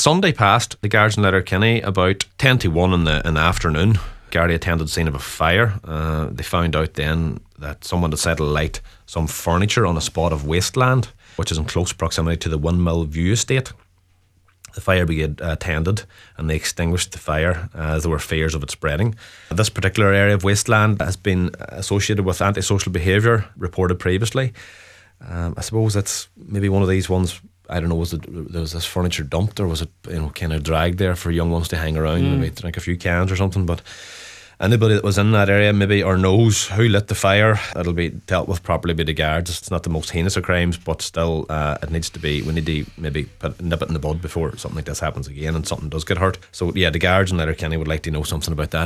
Sunday passed, the guards in Letterkenny about 10 to 1 in the afternoon. Gardaí attended the scene of a fire. They found out then that someone had set alight some furniture on a spot of wasteland, which is in close proximity to the Windmill View estate. The fire brigade attended and they extinguished the fire as there were fears of it spreading. This particular area of wasteland has been associated with antisocial behaviour reported previously. I suppose it's maybe one of these ones. I don't know, there was this furniture dumped, or was it kind of dragged there for young ones to hang around, maybe drink a few cans or something? But anybody that was in that area maybe or knows who lit the fire, it'll be dealt with properly by the guards. It's not the most heinous of crimes, but still it needs to be, we need to maybe nip it in the bud before something like this happens again and something does get hurt. So yeah, the guards in Letterkenny would like to know something about that.